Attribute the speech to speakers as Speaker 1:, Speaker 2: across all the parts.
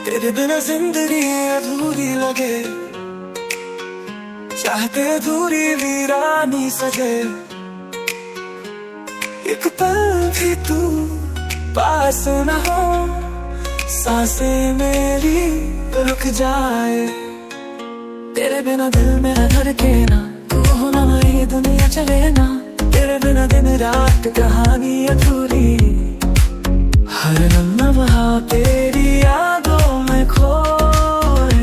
Speaker 1: तेरे बिना जिंदगी अधूरी लगे, चाहते अधूरी वीरानी सजे। एक पल भी तू पास न हो, सांसें मेरी रुक जाए। तेरे बिना दिल मेरा धड़के ना, तू हो ना ये दुनिया चले ना। तेरे बिना दिन रात कहानी अधूरी, हर लम्हा तेरी यादों में खोए।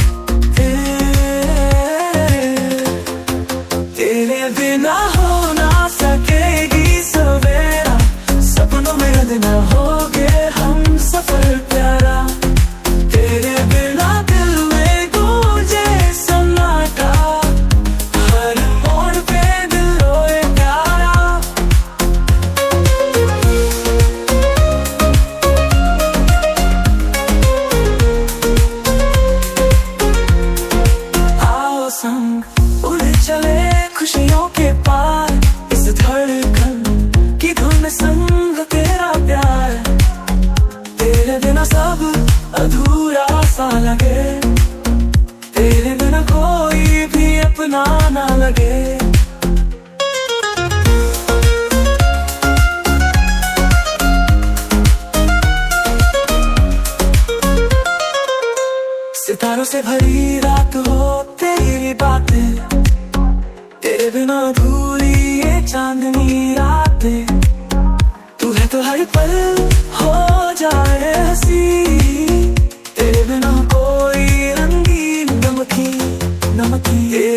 Speaker 1: तेरे बिना हो ना सकेगी सवेरा, सपनों में दिन होगे हम सफर प्यारा। तेरे बिना दिल में गूंजे सन्नाटा, हर मोड़ पे दिल रोए प्यारा। आओ संग उड़ चले खुशियों के पार, इस धड़कन की धुन संग तेरा प्यार। तेरे बिना सब अधूरा सा लगे, तेरे बिना कोई भी अपना ना लगे। सितारों से भरी रात हो तेरी बातें, तेरे बिना अधूरी ये चांदनी रातें। तू है तो हर पल हो जाए हंसी, तेरे बिना कोई रंगीन नमकीन नमकीन।